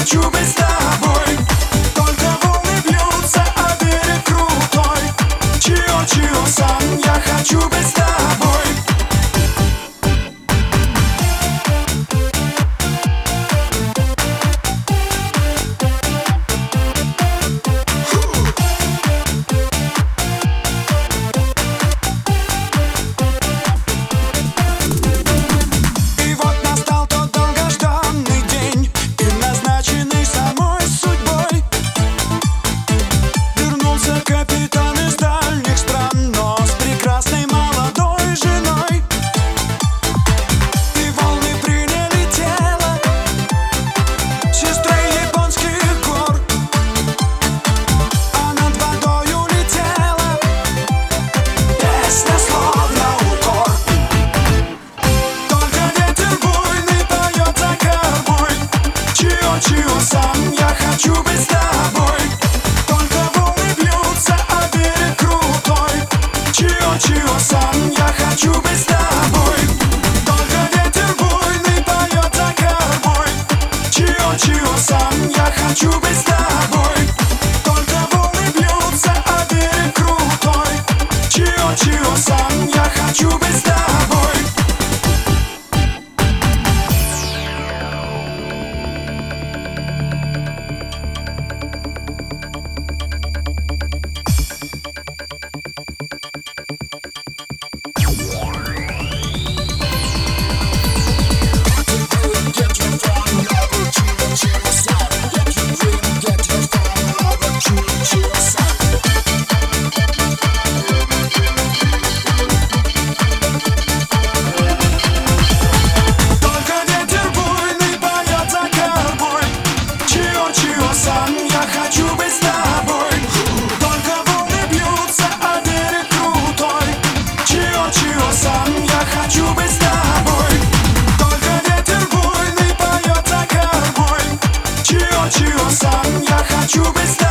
хочу быть с тобой. Только волны бьются, а берег крутой. Чио-чио-сан, я хочу быть с тобой. Чио-чио-сан, я хочу быть с тобой. Только волны бьются, а берег крутой. Чио-чио-сан, я хочу быть с тобой. Только ветер буйный поет за кормой. Чио-чио-сан, я хочу быть с тобой. Только волны бьются, а берег крутой. Чио-чио-сан, я хочу быть с тобой. Я хочу быть с тобой. Только волны бьются, а берег крутой. Чио-чио-сан, я хочу быть с тобой. Только ветер буйный поет за кормой. Чио-чио-сан, я хочу быть с тобой.